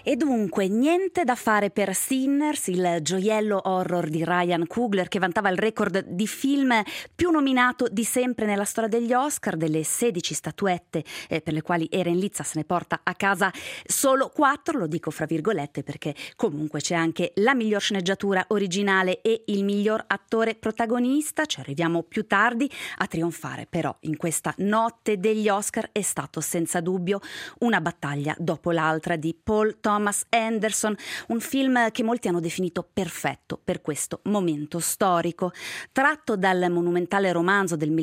E dunque, niente da fare per Sinners, il gioiello horror di Ryan Coogler che vantava il record di film più nominato di sempre nella storia degli Oscar, delle 16 statuette per le quali Eren Litza se ne porta a casa solo 4, lo dico fra virgolette perché comunque c'è anche la miglior sceneggiatura originale e il miglior attore protagonista, ci arriviamo più tardi. A trionfare però in questa notte degli Oscar è stato senza dubbio una battaglia dopo l'altra di Paul Thomas Anderson, un film che molti hanno definito perfetto per questo momento storico. Tratto dal monumentale romanzo del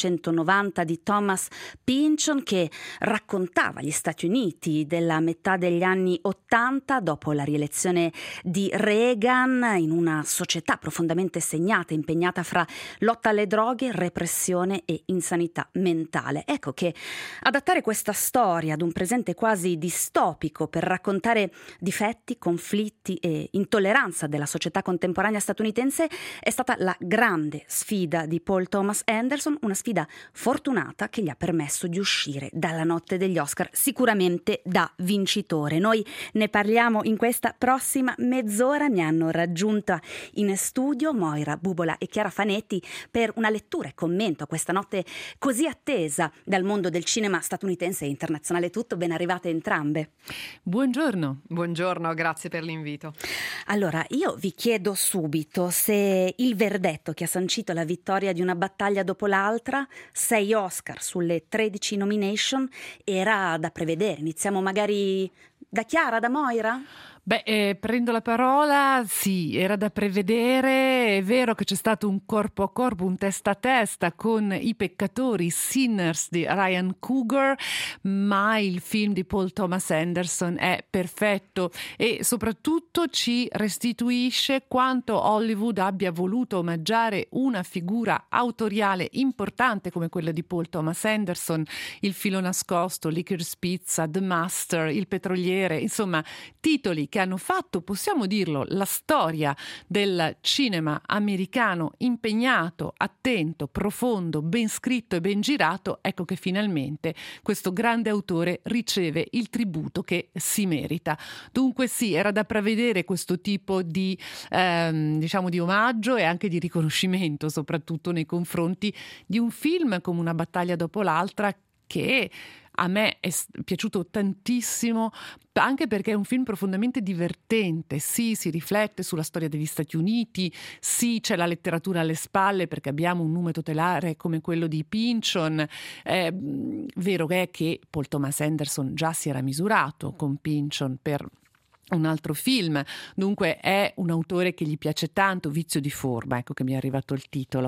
1990 di Thomas Pynchon, che raccontava gli Stati Uniti della metà degli anni '80 dopo la rielezione di Reagan, in una società profondamente segnata, impegnata fra lotta alle droghe, repressione e insanità mentale. Ecco che adattare questa storia ad un presente quasi distopico per raccontare difetti, conflitti e intolleranza della società contemporanea statunitense è stata la grande sfida di Paul Thomas Anderson, una sfida fortunata che gli ha permesso di uscire dalla notte degli Oscar sicuramente da vincitore. Noi ne parliamo in questa prossima mezz'ora. Mi hanno raggiunta in studio Moira Bubola e Chiara Fanetti per una lettura e commento a questa notte così attesa dal mondo del cinema statunitense e internazionale tutto. Ben arrivate entrambe. Buongiorno. Buongiorno, grazie per l'invito. Allora, io vi chiedo subito se il verdetto che ha sancito la vittoria di una battaglia dopo l'altra, 6 Oscar sulle 13 nomination, era da prevedere. Iniziamo magari da Chiara, da Moira? Prendo la parola, sì, era da prevedere, è vero che c'è stato un corpo a corpo, un testa a testa con I peccatori, Sinners di Ryan Coogler, ma il film di Paul Thomas Anderson è perfetto e soprattutto ci restituisce quanto Hollywood abbia voluto omaggiare una figura autoriale importante come quella di Paul Thomas Anderson, Il filo nascosto, Licorice Pizza, The Master, Il petroliere, insomma titoli che hanno fatto, possiamo dirlo, la storia del cinema americano impegnato, attento, profondo, ben scritto e ben girato. Ecco che finalmente questo grande autore riceve il tributo che si merita. Dunque sì, era da prevedere questo tipo di di omaggio e anche di riconoscimento, soprattutto nei confronti di un film come Una battaglia dopo l'altra, che a me è piaciuto tantissimo, anche perché è un film profondamente divertente. Sì, si riflette sulla storia degli Stati Uniti, sì, c'è la letteratura alle spalle perché abbiamo un nume tutelare come quello di Pynchon. Vero è che Paul Thomas Anderson già si era misurato con Pynchon per un altro film, dunque è un autore che gli piace tanto, Vizio di forma, ecco che mi è arrivato il titolo.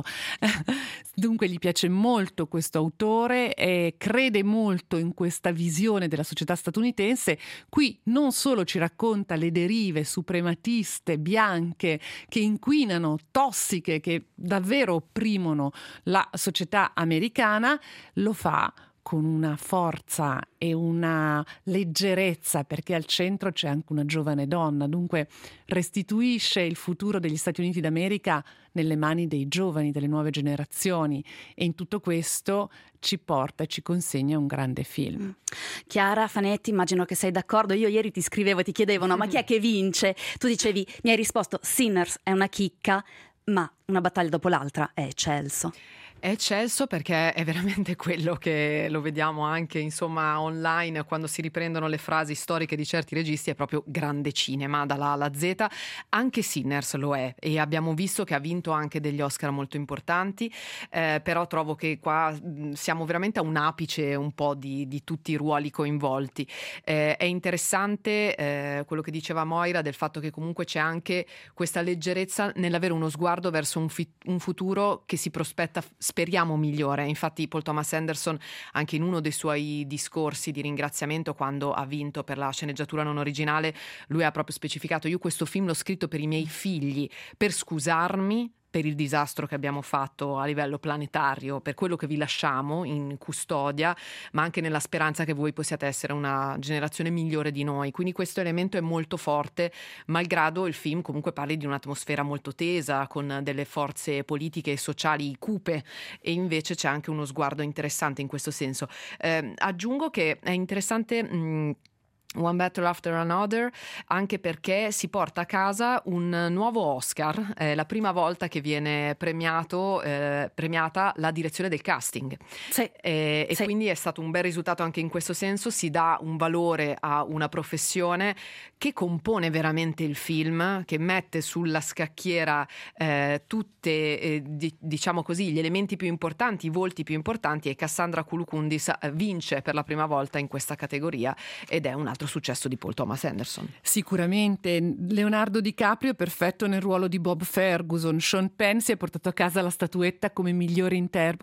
Dunque gli piace molto questo autore e crede molto in questa visione della società statunitense. Qui non solo ci racconta le derive suprematiste, bianche, che inquinano, tossiche, che davvero opprimono la società americana, lo fa con una forza e una leggerezza, perché al centro c'è anche una giovane donna, dunque restituisce il futuro degli Stati Uniti d'America nelle mani dei giovani, delle nuove generazioni, e in tutto questo ci porta e ci consegna un grande film. Chiara Fanetti, immagino che sei d'accordo. Io ieri ti scrivevo e ti chiedevo ma chi è che vince? Tu dicevi, mi hai risposto Sinners è una chicca, ma Una battaglia dopo l'altra è eccelso. È eccelso perché è veramente quello che lo vediamo anche insomma online quando si riprendono le frasi storiche di certi registi, è proprio grande cinema dalla A alla Z. Anche Sinners lo è e abbiamo visto che ha vinto anche degli Oscar molto importanti, però trovo che qua siamo veramente a un apice un po' di tutti i ruoli coinvolti. È interessante quello che diceva Moira del fatto che comunque c'è anche questa leggerezza nell'avere uno sguardo verso un futuro che si prospetta, speriamo, migliore. Infatti Paul Thomas Anderson, anche in uno dei suoi discorsi di ringraziamento quando ha vinto per la sceneggiatura non originale, lui ha proprio specificato: io questo film l'ho scritto per i miei figli, per scusarmi per il disastro che abbiamo fatto a livello planetario, per quello che vi lasciamo in custodia, ma anche nella speranza che voi possiate essere una generazione migliore di noi. Quindi questo elemento è molto forte, malgrado il film comunque parli di un'atmosfera molto tesa, con delle forze politiche e sociali cupe, e invece c'è anche uno sguardo interessante in questo senso. Aggiungo che è interessante One Battle After Another, anche perché si porta a casa un nuovo Oscar, è la prima volta che viene premiata la direzione del casting. Sì, E quindi è stato un bel risultato anche in questo senso, si dà un valore a una professione che compone veramente il film, che mette sulla scacchiera tutte, diciamo così, gli elementi più importanti, i volti più importanti, e Cassandra Koulkoundis vince per la prima volta in questa categoria ed è un altro successo di Paul Thomas Anderson. Sicuramente. Leonardo DiCaprio è perfetto nel ruolo di Bob Ferguson. Sean Penn si è portato a casa la statuetta come migliore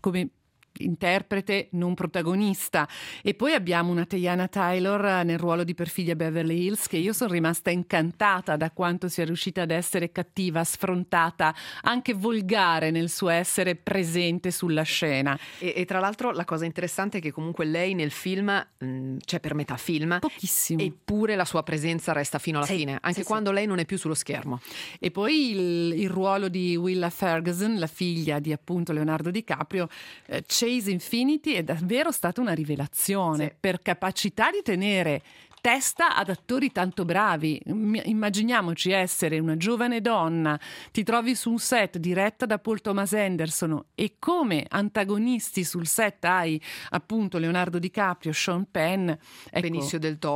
interprete non protagonista, e poi abbiamo una Teyana Taylor nel ruolo di Perfidia Beverly Hills, che io sono rimasta incantata da quanto sia riuscita ad essere cattiva, sfrontata, anche volgare nel suo essere presente sulla scena. E tra l'altro la cosa interessante è che comunque lei nel film c'è per metà film Pochissimo, eppure la sua presenza resta fino alla fine, anche quando lei non è più sullo schermo. E poi il ruolo di Willa Ferguson, la figlia di appunto Leonardo DiCaprio, Chase Infinity, è davvero stata una rivelazione per capacità di tenere testa ad attori tanto bravi. Immaginiamoci essere una giovane donna, ti trovi su un set diretta da Paul Thomas Anderson e come antagonisti sul set hai appunto Leonardo DiCaprio, Sean Penn, Benicio del Toro,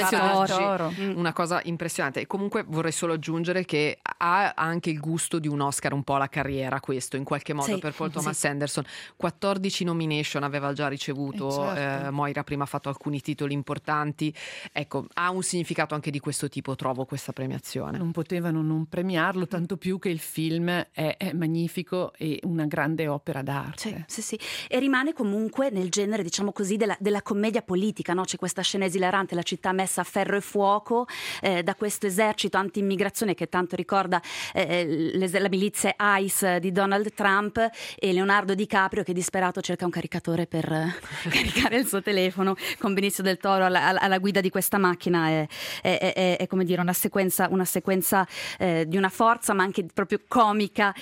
una cosa impressionante. E comunque vorrei solo aggiungere che ha anche il gusto di un Oscar un po' alla carriera, questo in qualche modo per Paul Thomas Anderson. 14 nomination aveva già ricevuto, Moira prima ha fatto alcuni titoli importanti. Ecco, ha un significato anche di questo tipo, trovo, questa premiazione. Non potevano non premiarlo, tanto più che il film è magnifico e una grande opera d'arte. Sì. E rimane comunque nel genere, diciamo così, della commedia politica, no? C'è questa scena esilarante, la città messa a ferro e fuoco da questo esercito anti-immigrazione che tanto ricorda la milizia ICE di Donald Trump, e Leonardo DiCaprio che disperato cerca un caricatore per caricare il suo telefono, con Benicio del Toro alla guida di questa macchina. È come dire una sequenza di una forza, ma anche proprio comica,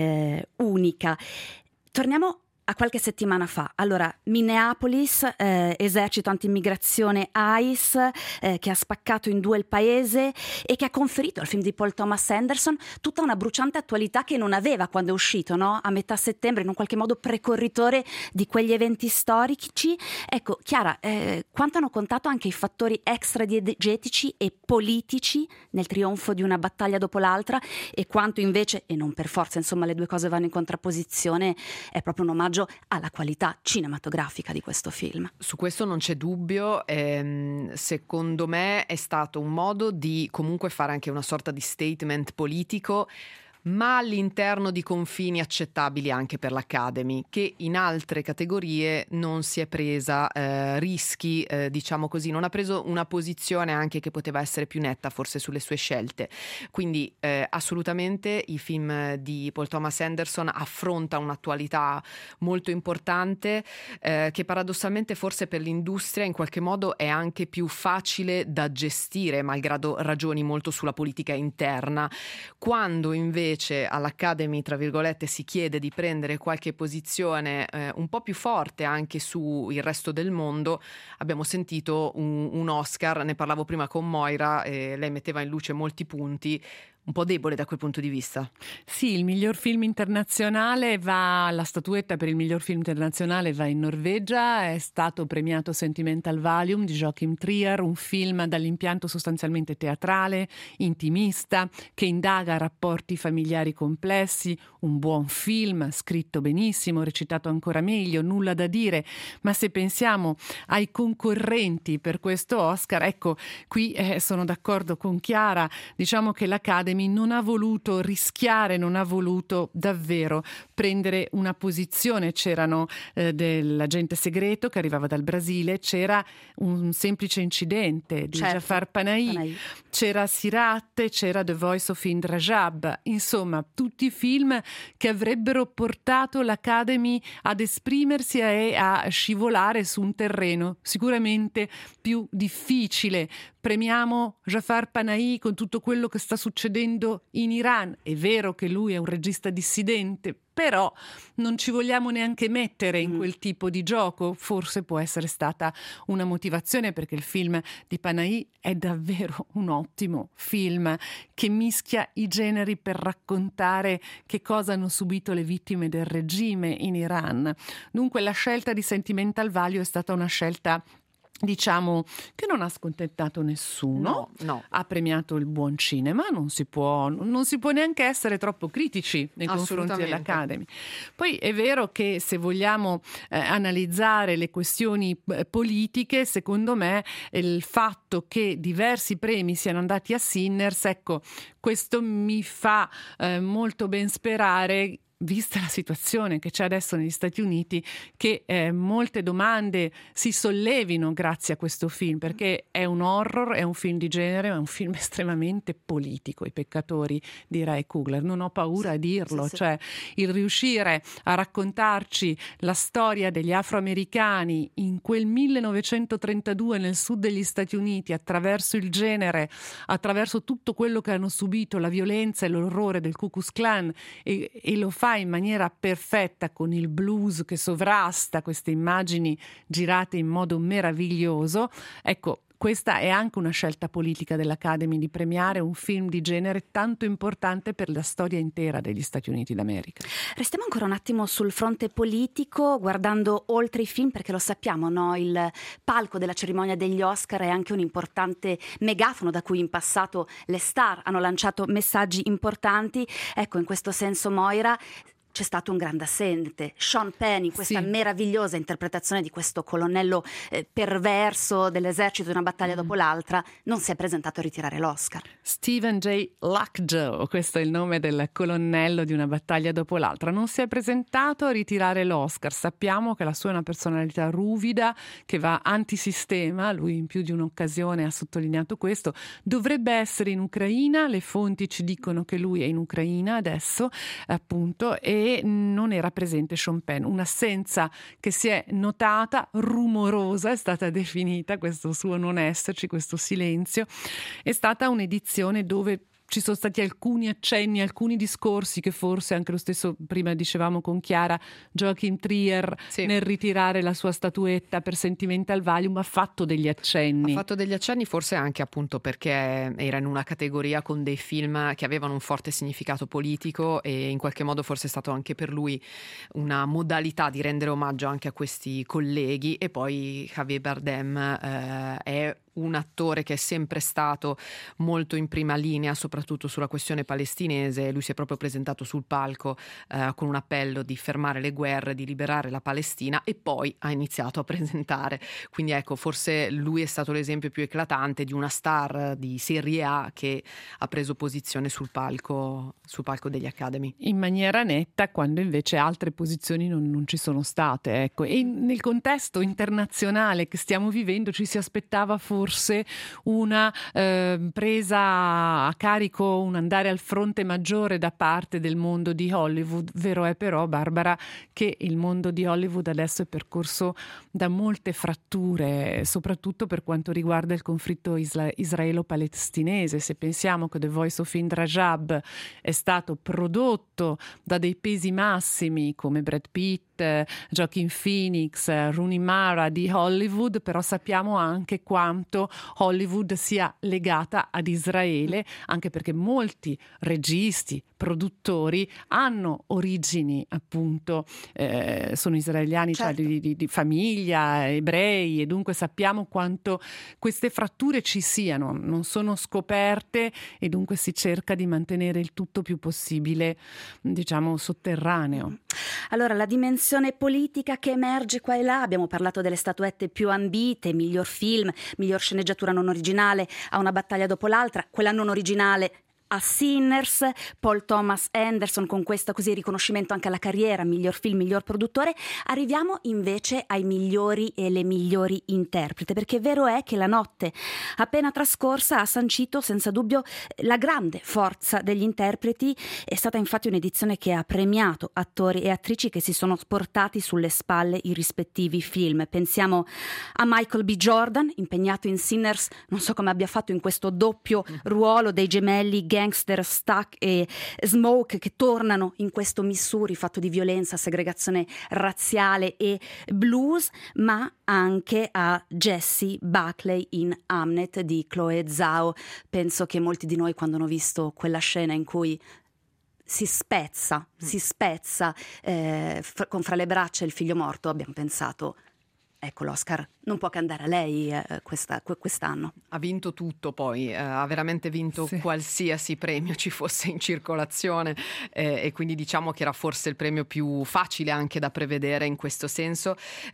unica. Torniamo a qualche settimana fa. Allora, Minneapolis, esercito anti-immigrazione ICE, che ha spaccato in due il paese e che ha conferito al film di Paul Thomas Anderson tutta una bruciante attualità che non aveva quando è uscito, no? A metà settembre, in un qualche modo precorritore di quegli eventi storici. Ecco, Chiara, quanto hanno contato anche i fattori extradiegetici e politici nel trionfo di una battaglia dopo l'altra, e quanto invece, e non per forza, insomma, le due cose vanno in contrapposizione, è proprio un omaggio alla qualità cinematografica di questo film. Su questo non c'è dubbio, secondo me è stato un modo di comunque fare anche una sorta di statement politico, ma all'interno di confini accettabili anche per l'Academy, che in altre categorie non si è presa rischi, diciamo così, non ha preso una posizione anche che poteva essere più netta forse sulle sue scelte. Quindi assolutamente i film di Paul Thomas Anderson affronta un'attualità molto importante, che paradossalmente forse per l'industria in qualche modo è anche più facile da gestire, malgrado ragioni molto sulla politica interna, quando invece all'Academy, tra virgolette, si chiede di prendere qualche posizione un po' più forte anche sul resto del mondo. Abbiamo sentito un Oscar, ne parlavo prima con Moira, lei metteva in luce molti punti, un po' debole da quel punto di vista. Sì, il miglior film internazionale la statuetta per il miglior film internazionale va in Norvegia, è stato premiato Sentimental Valium di Joachim Trier, un film dall'impianto sostanzialmente teatrale, intimista, che indaga rapporti familiari complessi, un buon film, scritto benissimo, recitato ancora meglio, nulla da dire, ma se pensiamo ai concorrenti per questo Oscar, ecco, qui sono d'accordo con Chiara, diciamo che l'Academy non ha voluto rischiare, non ha voluto davvero prendere una posizione. C'erano dell'agente segreto che arrivava dal Brasile, c'era un semplice incidente di Jafar Panahi, c'era Sirat, c'era The Voice of Ind Rajab, insomma tutti film che avrebbero portato l'Academy ad esprimersi e a scivolare su un terreno sicuramente più difficile premiamo Jafar Panahi con tutto quello che sta succedendo in Iran. È vero che lui è un regista dissidente, però non ci vogliamo neanche mettere in quel tipo di gioco. Forse può essere stata una motivazione, perché il film di Panahi è davvero un ottimo film che mischia i generi per raccontare che cosa hanno subito le vittime del regime in Iran. Dunque la scelta di Sentimental Value è stata una scelta, diciamo, che non ha scontentato nessuno. No. Ha premiato il buon cinema, non si può neanche essere troppo critici nei confronti dell'Academy. Poi è vero che se vogliamo analizzare le questioni politiche, secondo me il fatto che diversi premi siano andati a Sinners, ecco, questo mi fa molto ben sperare, vista la situazione che c'è adesso negli Stati Uniti, che molte domande si sollevino grazie a questo film, perché è un horror, è un film di genere, è un film estremamente politico, I peccatori di Ray Coogler. Non ho paura a dirlo, cioè il riuscire a raccontarci la storia degli afroamericani in quel 1932 nel sud degli Stati Uniti, attraverso il genere, attraverso tutto quello che hanno subito, la violenza e l'orrore del Ku Klux Klan, e lo fa in maniera perfetta, con il blues che sovrasta queste immagini girate in modo meraviglioso. Ecco, questa è anche una scelta politica dell'Academy, di premiare un film di genere tanto importante per la storia intera degli Stati Uniti d'America. Restiamo ancora un attimo sul fronte politico, guardando oltre i film, perché lo sappiamo, no? Il palco della cerimonia degli Oscar è anche un importante megafono da cui in passato le star hanno lanciato messaggi importanti. Ecco, in questo senso, Moira, c'è stato un grande assente, Sean Penn, in questa meravigliosa interpretazione di questo colonnello perverso dell'esercito di una battaglia dopo l'altra, non si è presentato a ritirare l'Oscar. Stephen J. Lockjaw, questo è il nome del colonnello di una battaglia dopo l'altra, non si è presentato a ritirare l'Oscar. Sappiamo che la sua è una personalità ruvida, che va antisistema, lui in più di un'occasione ha sottolineato questo. Dovrebbe essere in Ucraina, le fonti ci dicono che lui è in Ucraina adesso, appunto, e non era presente Sean Penn. Un'assenza che si è notata, rumorosa è stata definita questo suo non esserci, questo silenzio. È stata un'edizione dove ci sono stati alcuni accenni, alcuni discorsi che forse anche lo stesso, prima dicevamo con Chiara, Joachim Trier nel ritirare la sua statuetta per Sentimental Value ha fatto degli accenni. Ha fatto degli accenni forse anche appunto perché era in una categoria con dei film che avevano un forte significato politico, e in qualche modo forse è stato anche per lui una modalità di rendere omaggio anche a questi colleghi. E poi Javier Bardem è un attore che è sempre stato molto in prima linea, soprattutto sulla questione palestinese. Lui si è proprio presentato sul palco con un appello di fermare le guerre, di liberare la Palestina, e poi ha iniziato a presentare. Quindi ecco, forse lui è stato l'esempio più eclatante di una star di serie A che ha preso posizione sul palco degli Academy. In maniera netta, quando invece altre posizioni non ci sono state. Ecco. E nel contesto internazionale che stiamo vivendo ci si aspettava forse una presa a carico, un andare al fronte maggiore da parte del mondo di Hollywood. Vero è però, Barbara, che il mondo di Hollywood adesso è percorso da molte fratture, soprattutto per quanto riguarda il conflitto israelo-palestinese. Se pensiamo che The Voice of Indra Jab è stato prodotto da dei pesi massimi come Brad Pitt, Joaquin Phoenix, Rooney Mara di Hollywood, però sappiamo anche quanto Hollywood sia legata ad Israele, anche perché molti registi, produttori hanno origini appunto, sono israeliani, certo, cioè di famiglia, ebrei, e dunque sappiamo quanto queste fratture ci siano, non sono scoperte, e dunque si cerca di mantenere il tutto più possibile, diciamo, sotterraneo. Allora, la dimensione politica che emerge qua e là, abbiamo parlato delle statuette più ambite, miglior film, miglior sceneggiatura non originale, A una battaglia dopo l'altra, quella non originale a Sinners, Paul Thomas Anderson con questo così riconoscimento anche alla carriera, miglior film, miglior produttore. Arriviamo invece ai migliori e le migliori interprete, perché vero è che la notte appena trascorsa ha sancito senza dubbio la grande forza degli interpreti. È stata infatti un'edizione che ha premiato attori e attrici che si sono portati sulle spalle i rispettivi film. Pensiamo a Michael B. Jordan, impegnato in Sinners, non so come abbia fatto in questo doppio ruolo dei gemelli gangster Stuck e Smoke, che tornano in questo Missouri fatto di violenza, segregazione razziale e blues, ma anche a Jessie Buckley in Hamnet di Chloe Zhao. Penso che molti di noi, quando hanno visto quella scena in cui si spezza con fra le braccia il figlio morto, abbiamo pensato: ecco, l'Oscar non può che andare a lei quest'anno. Ha vinto tutto poi, ha veramente vinto qualsiasi premio ci fosse in circolazione, e quindi diciamo che era forse il premio più facile anche da prevedere in questo senso.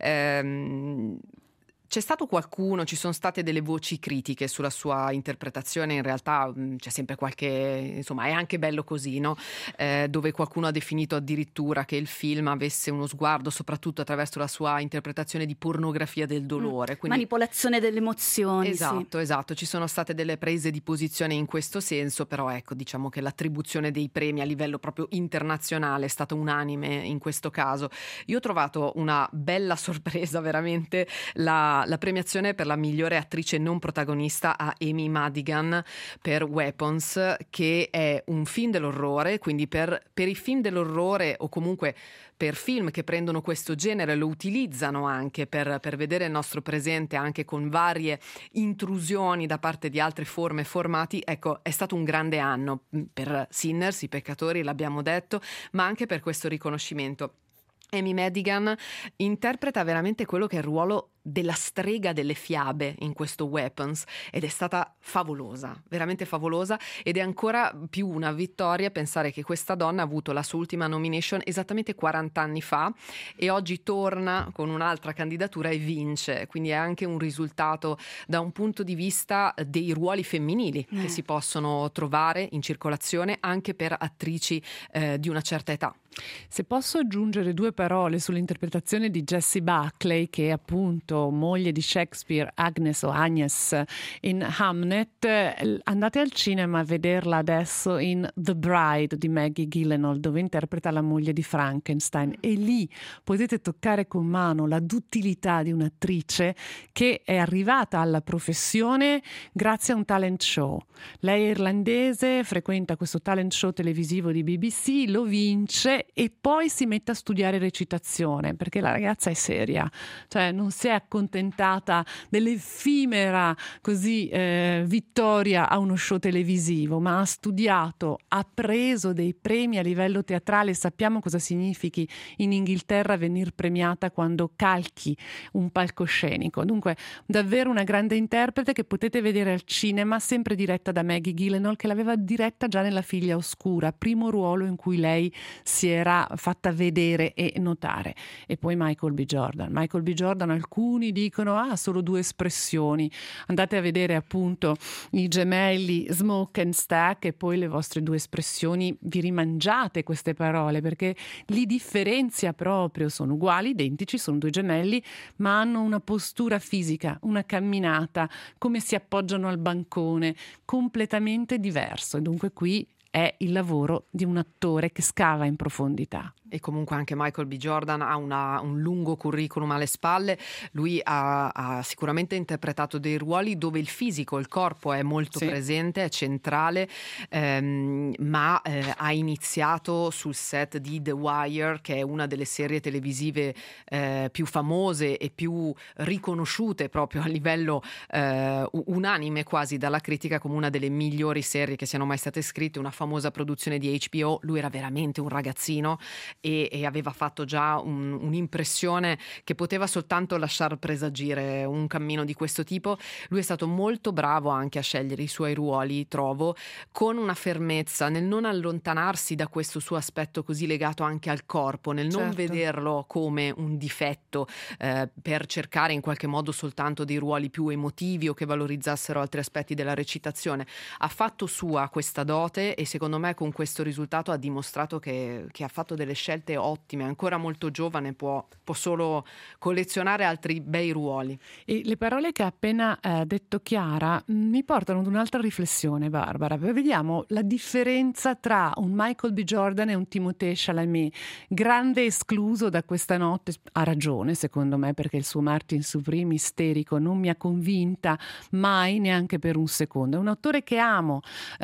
C'è stato qualcuno, ci sono state delle voci critiche sulla sua interpretazione, in realtà c'è sempre qualche, insomma è anche bello così, no? Dove qualcuno ha definito addirittura che il film avesse uno sguardo, soprattutto attraverso la sua interpretazione, di pornografia del dolore. Quindi manipolazione delle emozioni. Esatto, ci sono state delle prese di posizione in questo senso, però ecco, diciamo che l'attribuzione dei premi a livello proprio internazionale è stata unanime in questo caso. Io ho trovato una bella sorpresa veramente la premiazione per la migliore attrice non protagonista a Amy Madigan per Weapons, che è un film dell'orrore, quindi per i film dell'orrore, o comunque per film che prendono questo genere, lo utilizzano anche per vedere il nostro presente anche con varie intrusioni da parte di altre forme e formati. Ecco, è stato un grande anno per Sinners, i peccatori, l'abbiamo detto, ma anche per questo riconoscimento. Amy Madigan interpreta veramente quello che è il ruolo della strega delle fiabe in questo Weapons, ed è stata favolosa, veramente favolosa, ed è ancora più una vittoria pensare che questa donna ha avuto la sua ultima nomination esattamente 40 anni fa e oggi torna con un'altra candidatura e vince, quindi è anche un risultato da un punto di vista dei ruoli femminili che si possono trovare in circolazione anche per attrici di una certa età. Se posso aggiungere due parole sull'interpretazione di Jessie Buckley, che è appunto moglie di Shakespeare, Agnes o Agnes in Hamnet, andate al cinema a vederla adesso in The Bride di Maggie Gyllenhaal, dove interpreta la moglie di Frankenstein, e lì potete toccare con mano la duttilità di un'attrice che è arrivata alla professione grazie a un talent show. Lei è irlandese, frequenta questo talent show televisivo di BBC, lo vince e poi si mette a studiare recitazione, perché la ragazza è seria, cioè non si è accontentata dell'effimera così vittoria a uno show televisivo, ma ha studiato, ha preso dei premi a livello teatrale. Sappiamo cosa significhi in Inghilterra venir premiata quando calchi un palcoscenico. Dunque davvero una grande interprete che potete vedere al cinema, sempre diretta da Maggie Gyllenhaal, che l'aveva diretta già nella Figlia Oscura, primo ruolo in cui lei si era fatta vedere e notare. E poi Michael B. Jordan, alcuni dicono solo due espressioni, andate a vedere appunto i gemelli Smoke and Stack e poi le vostre due espressioni, vi rimangiate queste parole, perché li differenzia proprio, sono uguali, identici, sono due gemelli, ma hanno una postura fisica, una camminata, come si appoggiano al bancone, completamente diverso, e dunque qui è il lavoro di un attore che scava in profondità. E comunque anche Michael B. Jordan ha un lungo curriculum alle spalle. Lui ha sicuramente interpretato dei ruoli dove il fisico, il corpo è molto presente, è centrale, ma ha iniziato sul set di The Wire, che è una delle serie televisive più famose e più riconosciute proprio a livello unanime quasi dalla critica come una delle migliori serie che siano mai state scritte, una famosa produzione di HBO. Lui era veramente un ragazzino e aveva fatto già un'impressione che poteva soltanto lasciar presagire un cammino di questo tipo. Lui è stato molto bravo anche a scegliere i suoi ruoli, trovo, con una fermezza nel non allontanarsi da questo suo aspetto così legato anche al corpo, nel non vederlo come un difetto per cercare in qualche modo soltanto dei ruoli più emotivi o che valorizzassero altri aspetti della recitazione. Ha fatto sua questa dote e secondo me con questo risultato ha dimostrato che ha fatto delle scelte ottime. Ancora molto giovane, può solo collezionare altri bei ruoli. E le parole che ha appena detto Chiara mi portano ad un'altra riflessione, Barbara. Vediamo la differenza tra un Michael B. Jordan e un Timothée Chalamet, grande escluso da questa notte. Ha ragione secondo me, perché il suo Martin Supreme isterico non mi ha convinta mai, neanche per un secondo. È un attore che amo,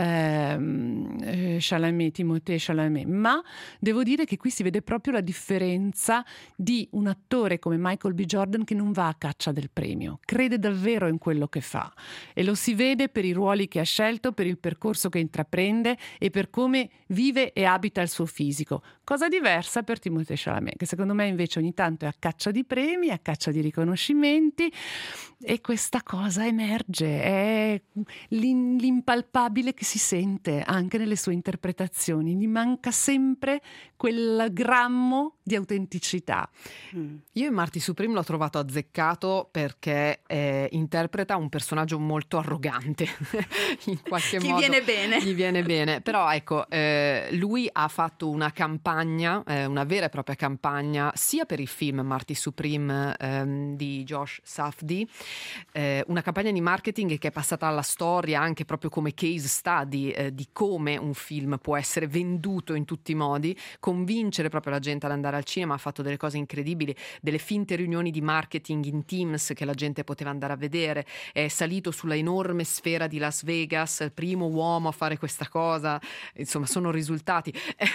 Chalamet, Timothée Chalamet, ma devo dire che qui si vede proprio la differenza di un attore come Michael B. Jordan che non va a caccia del premio, crede davvero in quello che fa e lo si vede per i ruoli che ha scelto, per il percorso che intraprende e per come vive e abita il suo fisico. Cosa diversa per Timothée Chalamet, che secondo me invece ogni tanto è a caccia di premi, a caccia di riconoscimenti, e questa cosa emerge, è l'impalpabile che si sente anche nelle sue interpretazioni, gli manca sempre quel grammo di autenticità. Io in Marty Supreme l'ho trovato azzeccato perché interpreta un personaggio molto arrogante in qualche modo. Gli viene bene, però ecco, lui ha fatto una campagna, una vera e propria campagna sia per il film Marty Supreme di Josh Safdie, una campagna di marketing che è passata alla storia anche proprio come case study di come un film può essere venduto in tutti i modi, convincere proprio la gente ad andare al cinema. Ha fatto delle cose incredibili, delle finte riunioni di marketing in Teams che la gente poteva andare a vedere, è salito sulla enorme sfera di Las Vegas, il primo uomo a fare questa cosa, insomma sono risultati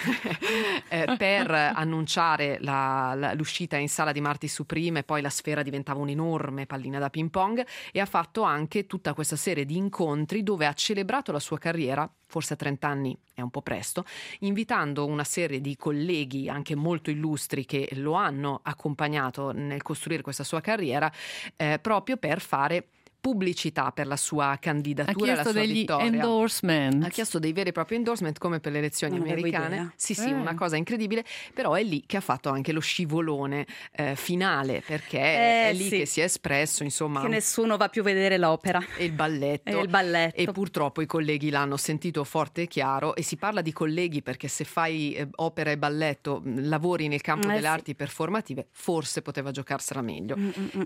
per annunciare l'uscita in sala di Marty Supreme, e poi la sfera diventava un'enorme pallina da ping pong, e ha fatto anche tutta questa serie di incontri dove ha celebrato la sua carriera, forse a 30 anni è un po' presto, invitando una serie di colleghi anche molto illustri che lo hanno accompagnato nel costruire questa sua carriera, proprio per fare pubblicità per la sua candidatura, la sua vittoria. Endorsement. Ha chiesto dei veri e propri endorsement come per le elezioni americane. Sì, una cosa incredibile, però è lì che ha fatto anche lo scivolone finale, perché è lì che si è espresso, insomma, che nessuno va più a vedere l'opera e il balletto. E purtroppo i colleghi l'hanno sentito forte e chiaro, e si parla di colleghi perché se fai opera e balletto, lavori nel campo delle arti performative, forse poteva giocarsela meglio.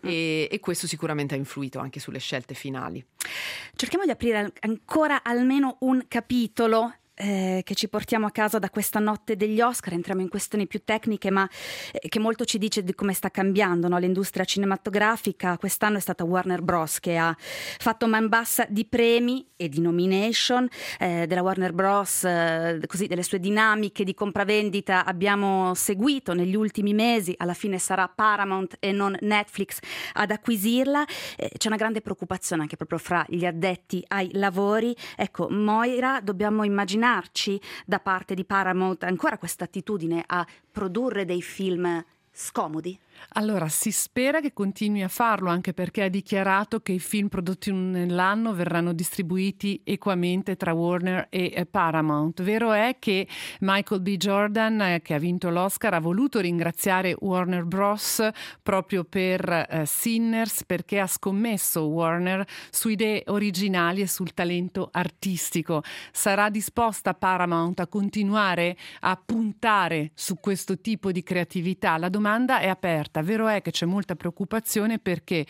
E questo sicuramente ha influito anche sulle scelte finali. Cerchiamo di aprire ancora almeno un capitolo che ci portiamo a casa da questa notte degli Oscar. Entriamo in questioni più tecniche, ma che molto ci dice di come sta cambiando, no, l'industria cinematografica. Quest'anno è stata Warner Bros. Che ha fatto man bassa di premi e di nomination. Della Warner Bros., così, delle sue dinamiche di compravendita abbiamo seguito negli ultimi mesi. Alla fine sarà Paramount e non Netflix ad acquisirla. C'è una grande preoccupazione anche proprio fra gli addetti ai lavori. Ecco, Moira, dobbiamo immaginarci da parte di Paramount ancora questa attitudine a produrre dei film scomodi? Allora, si spera che continui a farlo, anche perché ha dichiarato che i film prodotti nell'anno verranno distribuiti equamente tra Warner e Paramount. Vero è che Michael B. Jordan, che ha vinto l'Oscar, ha voluto ringraziare Warner Bros. Proprio per Sinners, perché ha scommesso Warner su idee originali e sul talento artistico. Sarà disposta Paramount a continuare a puntare su questo tipo di creatività? La domanda è aperta. Vero è che c'è molta preoccupazione perché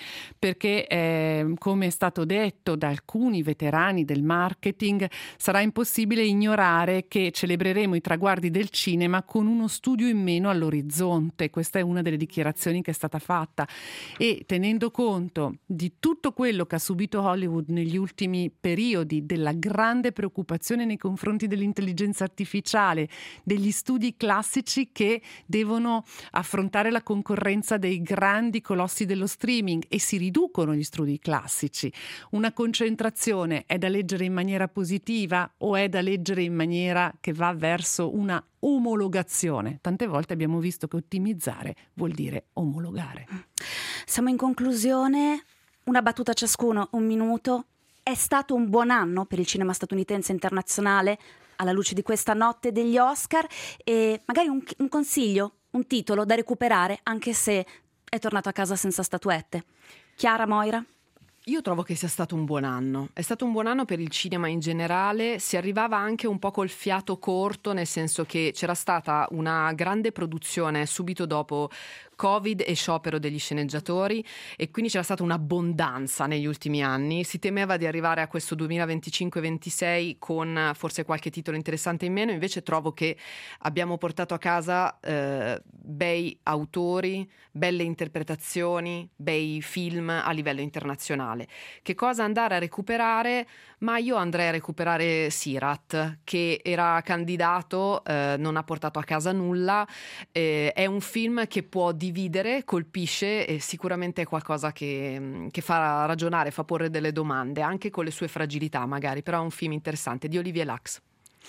come è stato detto da alcuni veterani del marketing, sarà impossibile ignorare che celebreremo i traguardi del cinema con uno studio in meno all'orizzonte. Questa è una delle dichiarazioni che è stata fatta, e tenendo conto di tutto quello che ha subito Hollywood negli ultimi periodi, della grande preoccupazione nei confronti dell'intelligenza artificiale, degli studi classici che devono affrontare la concorrenza concorrenza dei grandi colossi dello streaming e si riducono gli studi classici. Una concentrazione è da leggere in maniera positiva o è da leggere in maniera che va verso una omologazione? Tante volte abbiamo visto che ottimizzare vuol dire omologare. Siamo in conclusione, una battuta ciascuno, 1 minuto. È stato un buon anno per il cinema statunitense internazionale alla luce di questa notte degli Oscar, e magari un consiglio, un titolo da recuperare anche se è tornato a casa senza statuette. Chiara, Moira? Io trovo che sia stato un buon anno. È stato un buon anno per il cinema in generale. Si arrivava anche un po' col fiato corto, nel senso che c'era stata una grande produzione subito dopo Covid e sciopero degli sceneggiatori, e quindi c'era stata un'abbondanza negli ultimi anni. Si temeva di arrivare a questo 2025-26 con forse qualche titolo interessante in meno. Invece trovo che abbiamo portato a casa bei autori, belle interpretazioni, bei film a livello internazionale. Che cosa andare a recuperare? Ma io andrei a recuperare Sirat, che era candidato, non ha portato a casa nulla. È un film che può dividere, colpisce, e sicuramente è qualcosa che fa ragionare, fa porre delle domande, anche con le sue fragilità magari, però è un film interessante, di Olivier Lacks.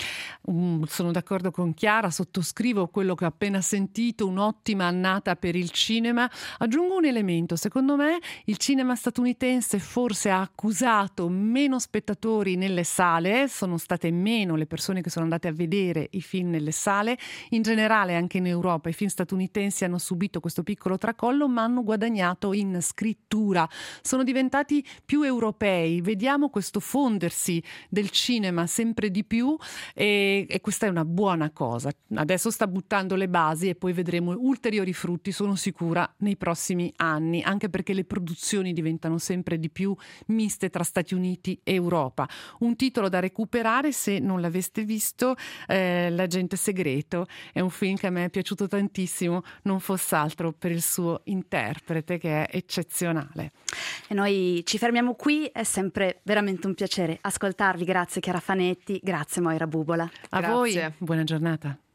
Sono d'accordo con Chiara, sottoscrivo quello che ho appena sentito, un'ottima annata per il cinema. Aggiungo un elemento: secondo me il cinema statunitense forse ha accusato meno spettatori nelle sale, sono state meno le persone che sono andate a vedere i film nelle sale. In generale anche in Europa i film statunitensi hanno subito questo piccolo tracollo, ma hanno guadagnato in scrittura, sono diventati più europei. Vediamo questo fondersi del cinema sempre di più, e questa è una buona cosa. Adesso sta buttando le basi e poi vedremo ulteriori frutti, sono sicura, nei prossimi anni, anche perché le produzioni diventano sempre di più miste tra Stati Uniti e Europa. Un titolo da recuperare, se non l'aveste visto, L'agente segreto, è un film che a me è piaciuto tantissimo, non fosse altro per il suo interprete che è eccezionale. E noi ci fermiamo qui, è sempre veramente un piacere ascoltarvi. Grazie Chiara Fanetti, grazie Moira Bubola. A voi, buona giornata.